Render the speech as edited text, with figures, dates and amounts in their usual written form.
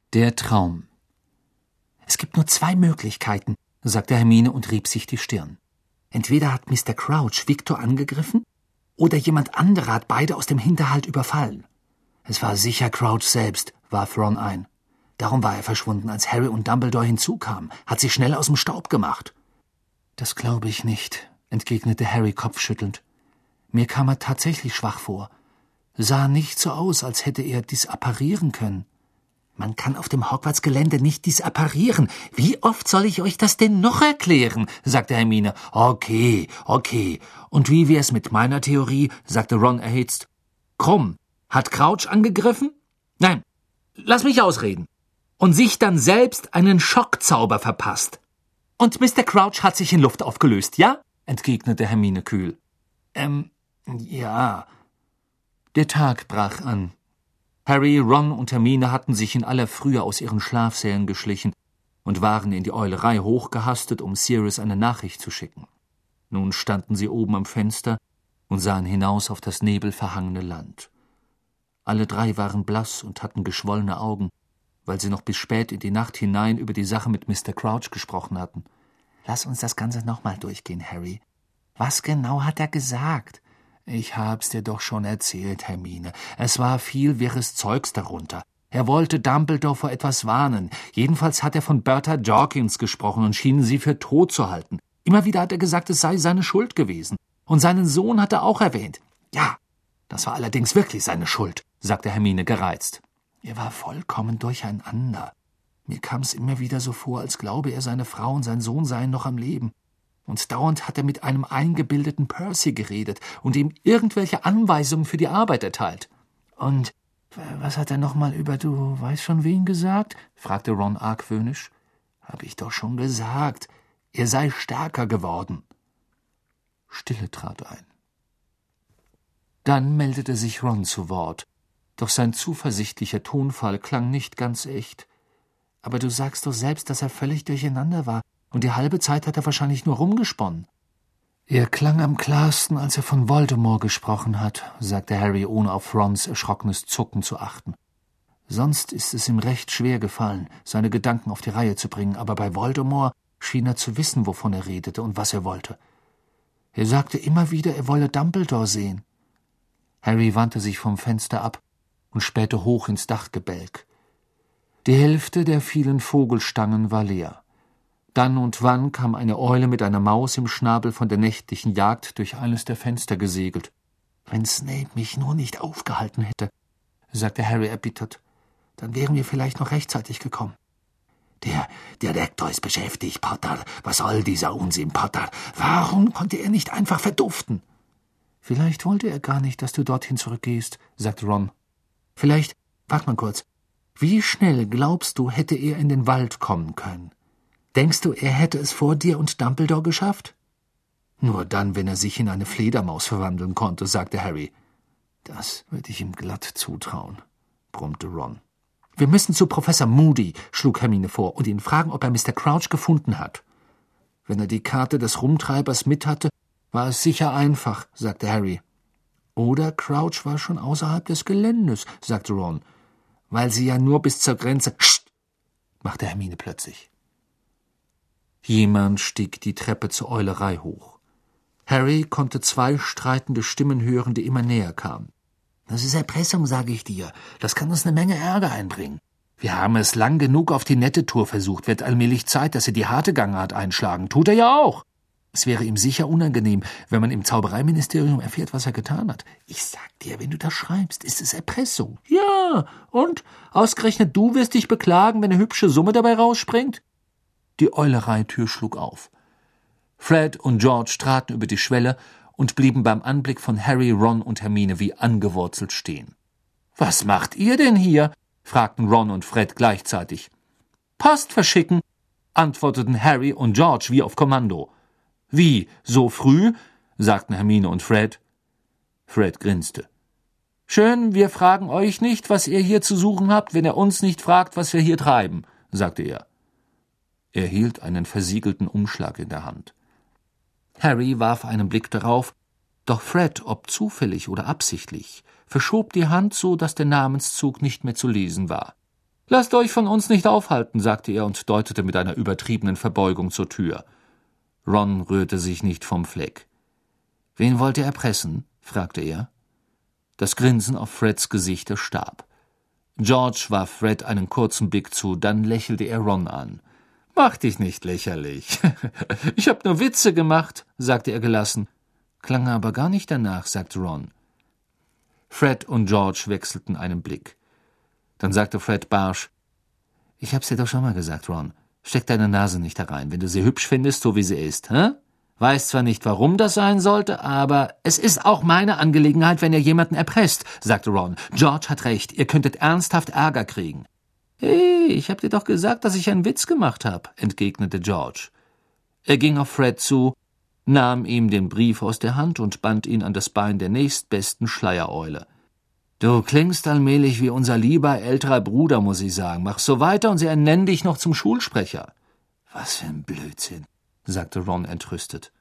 Der Traum. »Es gibt nur 2 Möglichkeiten«, sagte Hermine und rieb sich die Stirn. »Entweder hat Mr. Crouch Victor angegriffen, oder jemand anderer hat beide aus dem Hinterhalt überfallen. Es war sicher Crouch selbst«, warf Ron ein. »Darum war er verschwunden, als Harry und Dumbledore hinzukamen, hat sich schnell aus dem Staub gemacht.« »Das glaube ich nicht«, entgegnete Harry kopfschüttelnd. »Mir kam er tatsächlich schwach vor. Sah nicht so aus, als hätte er disapparieren können.« »Man kann auf dem Hogwarts-Gelände nicht disapparieren. Wie oft soll ich euch das denn noch erklären?«, sagte Hermine. Okay. Und wie wär's mit meiner Theorie?«, sagte Ron erhitzt. »Krumm hat Crouch angegriffen? Nein, lass mich ausreden. Und sich dann selbst einen Schockzauber verpasst. Und Mr. Crouch hat sich in Luft aufgelöst, ja?«, entgegnete Hermine kühl. Ja.« Der Tag brach an. Harry, Ron und Hermine hatten sich in aller Frühe aus ihren Schlafsälen geschlichen und waren in die Eulerei hochgehastet, um Sirius eine Nachricht zu schicken. Nun standen sie oben am Fenster und sahen hinaus auf das nebelverhangene Land. Alle 3 waren blass und hatten geschwollene Augen, weil sie noch bis spät in die Nacht hinein über die Sache mit Mr. Crouch gesprochen hatten. »Lass uns das Ganze nochmal durchgehen, Harry. Was genau hat er gesagt?« »Ich hab's dir doch schon erzählt, Hermine. Es war viel wirres Zeugs darunter. Er wollte Dumbledore vor etwas warnen. Jedenfalls hat er von Bertha Jorkins gesprochen und schien sie für tot zu halten. Immer wieder hat er gesagt, es sei seine Schuld gewesen. Und seinen Sohn hat er auch erwähnt. Ja, das war allerdings wirklich seine Schuld«, sagte Hermine gereizt. »Er war vollkommen durcheinander. Mir kam's immer wieder so vor, als glaube er, seine Frau und sein Sohn seien noch am Leben. Und dauernd hat er mit einem eingebildeten Percy geredet und ihm irgendwelche Anweisungen für die Arbeit erteilt.« »Und was hat er nochmal über du weißt schon wen gesagt?«, fragte Ron argwöhnisch. »Hab ich doch schon gesagt. Er sei stärker geworden.« Stille trat ein. Dann meldete sich Ron zu Wort, doch sein zuversichtlicher Tonfall klang nicht ganz echt. »Aber du sagst doch selbst, dass er völlig durcheinander war. Und die halbe Zeit hat er wahrscheinlich nur rumgesponnen.« »Er klang am klarsten, als er von Voldemort gesprochen hat«, sagte Harry, ohne auf Rons erschrockenes Zucken zu achten. »Sonst ist es ihm recht schwer gefallen, seine Gedanken auf die Reihe zu bringen, aber bei Voldemort schien er zu wissen, wovon er redete und was er wollte. Er sagte immer wieder, er wolle Dumbledore sehen.« Harry wandte sich vom Fenster ab und spähte hoch ins Dachgebälk. Die Hälfte der vielen Vogelstangen war leer. Dann und wann kam eine Eule mit einer Maus im Schnabel von der nächtlichen Jagd durch eines der Fenster gesegelt. »Wenn Snape mich nur nicht aufgehalten hätte«, sagte Harry erbittert, »dann wären wir vielleicht noch rechtzeitig gekommen.« »Der Direktor ist beschäftigt, Potter. Was soll dieser Unsinn, Potter? Warum konnte er nicht einfach verduften?« »Vielleicht wollte er gar nicht, dass du dorthin zurückgehst«, sagte Ron. »Vielleicht, warte mal kurz, wie schnell glaubst du, hätte er in den Wald kommen können? Denkst du, er hätte es vor dir und Dumbledore geschafft?« »Nur dann, wenn er sich in eine Fledermaus verwandeln konnte«, sagte Harry. »Das würde ich ihm glatt zutrauen«, brummte Ron. »Wir müssen zu Professor Moody«, schlug Hermine vor, »und ihn fragen, ob er Mr. Crouch gefunden hat.« »Wenn er die Karte des Rumtreibers mit hatte, war es sicher einfach«, sagte Harry. »Oder Crouch war schon außerhalb des Geländes«, sagte Ron, »weil sie ja nur bis zur Grenze...« »Psst«, machte Hermine plötzlich. Jemand stieg die Treppe zur Eulerei hoch. Harry konnte 2 streitende Stimmen hören, die immer näher kamen. »Das ist Erpressung, sage ich dir. Das kann uns eine Menge Ärger einbringen. Wir haben es lang genug auf die nette Tour versucht. Wird allmählich Zeit, dass sie die harte Gangart einschlagen. Tut er ja auch. Es wäre ihm sicher unangenehm, wenn man im Zaubereiministerium erfährt, was er getan hat. Ich sag dir, wenn du das schreibst, ist es Erpressung.« »Ja, und? Ausgerechnet du wirst dich beklagen, wenn eine hübsche Summe dabei rausspringt?« Die Eulereitür schlug auf. Fred und George traten über die Schwelle und blieben beim Anblick von Harry, Ron und Hermine wie angewurzelt stehen. »Was macht ihr denn hier?« fragten Ron und Fred gleichzeitig. »Post verschicken«, antworteten Harry und George wie auf Kommando. »Wie, so früh?« sagten Hermine und Fred. Fred grinste. »Schön, wir fragen euch nicht, was ihr hier zu suchen habt, wenn ihr uns nicht fragt, was wir hier treiben«, sagte er. Er hielt einen versiegelten Umschlag in der Hand. Harry warf einen Blick darauf, doch Fred, ob zufällig oder absichtlich, verschob die Hand so, dass der Namenszug nicht mehr zu lesen war. »Lasst euch von uns nicht aufhalten«, sagte er und deutete mit einer übertriebenen Verbeugung zur Tür. Ron rührte sich nicht vom Fleck. »Wen wollt ihr erpressen?« fragte er. Das Grinsen auf Freds Gesicht erstarb. George warf Fred einen kurzen Blick zu, dann lächelte er Ron an. »Mach dich nicht lächerlich. Ich hab nur Witze gemacht«, sagte er gelassen. »Klang aber gar nicht danach«, sagte Ron. Fred und George wechselten einen Blick. Dann sagte Fred barsch, »Ich hab's dir doch schon mal gesagt, Ron. Steck deine Nase nicht da rein, wenn du sie hübsch findest, so wie sie ist, hä? Weiß zwar nicht, warum das sein sollte, aber es ist auch meine Angelegenheit, wenn ihr jemanden erpresst«, sagte Ron. »George hat recht, ihr könntet ernsthaft Ärger kriegen.« »Hey, ich hab dir doch gesagt, dass ich einen Witz gemacht hab«, entgegnete George. Er ging auf Fred zu, nahm ihm den Brief aus der Hand und band ihn an das Bein der nächstbesten Schleiereule. »Du klingst allmählich wie unser lieber älterer Bruder, muss ich sagen. Mach so weiter und sie ernennen dich noch zum Schulsprecher.« »Was für ein Blödsinn«, sagte Ron entrüstet.